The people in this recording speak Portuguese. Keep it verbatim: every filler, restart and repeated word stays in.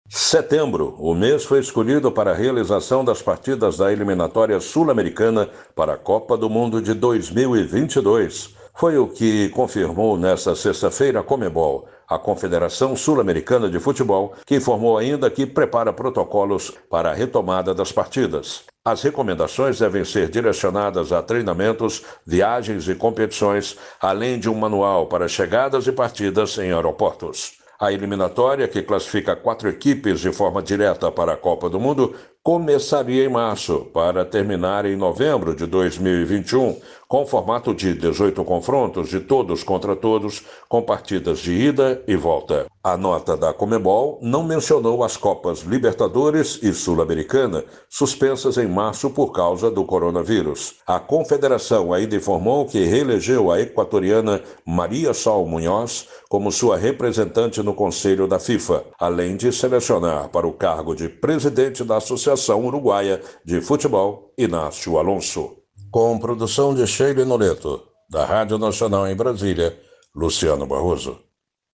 Setembro, o mês foi escolhido para a realização das partidas da eliminatória sul-americana para a Copa do Mundo de dois mil e vinte e dois. Foi o que confirmou nesta sexta-feira a Conmebol, a Confederação Sul-Americana de Futebol, que informou ainda que prepara protocolos para a retomada das partidas. As recomendações devem ser direcionadas a treinamentos, viagens e competições, além de um manual para chegadas e partidas em aeroportos. A eliminatória, que classifica quatro equipes de forma direta para a Copa do Mundo, começaria em março, para terminar em novembro de dois mil e vinte e um, com formato de dezoito confrontos de todos contra todos, com partidas de ida e volta. A nota da Conmebol não mencionou as Copas Libertadores e Sul-Americana, suspensas em março por causa do coronavírus. A Confederação ainda informou que reelegeu a equatoriana Maria Sol Munhoz como sua representante no Conselho da FIFA, além de selecionar para o cargo de presidente da Associação Uruguaia de Futebol, Inácio Alonso. Com produção de Sheila Noleto, da Rádio Nacional em Brasília, Luciano Barroso.